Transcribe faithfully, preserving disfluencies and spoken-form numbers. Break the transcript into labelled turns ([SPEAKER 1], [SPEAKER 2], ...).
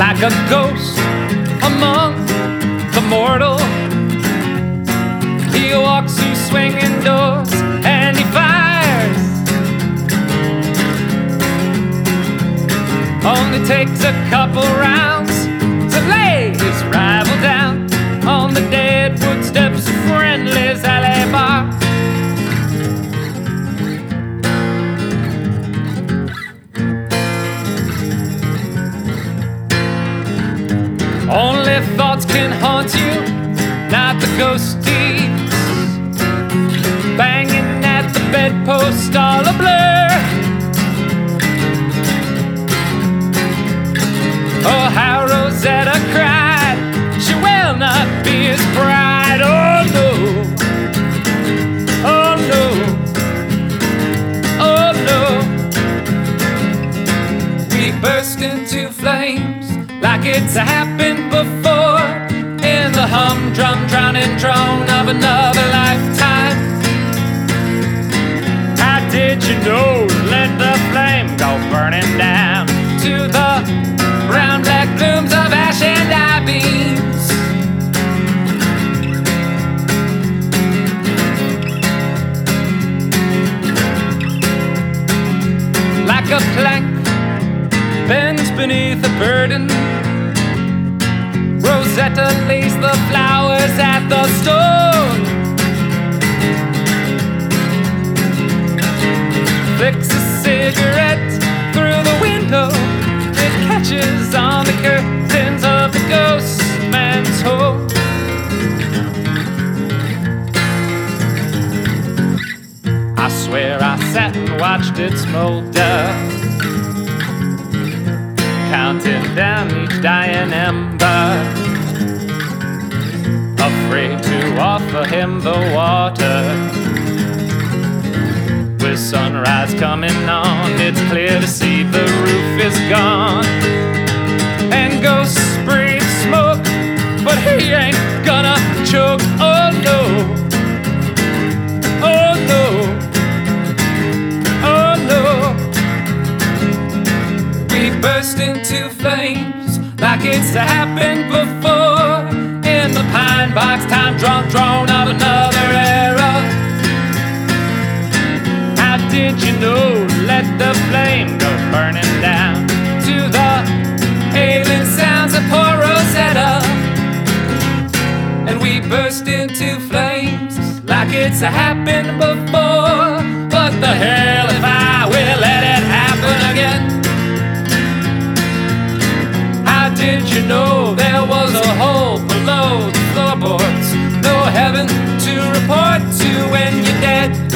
[SPEAKER 1] like a ghost among the mortal. He walks through swinging doors and he fires. Only takes a couple rounds to lay his rival down on the dead wood steps of Friendly's alley bar. Only thoughts can haunt you, not the ghosties banging at the bedpost, all a blur. Oh, how Rosetta cried, she will not be his bride. Oh no, oh no, oh no. We burst into flames like it's happened before, in the humdrum drowning drone of another lifetime. How did you know to let the flame go burning down to the brown black glooms of ash and eye beams? Like a plank bends beneath a burden, Rosetta lays the flowers at the stone, flicks a cigarette through the window, it catches on the curtains of the ghost man's home. I swear I sat and watched it smolder, counting down each dying ember, afraid to offer him the water. With sunrise coming on, it's clear to see the roof is gone, and ghosts breathe smoke, but he ain't gonna choke. Oh no, oh no, oh no. We burst into flames like it's happened before, in the pine box time drunk drone of another era. How did you know to let the flame go burning down to the alien sounds of poor Rosetta? And we burst into flames like it's happened before, but the hell if I will let it happen again. Did you know there was a hole below the floorboards? No heaven to report to when you're dead.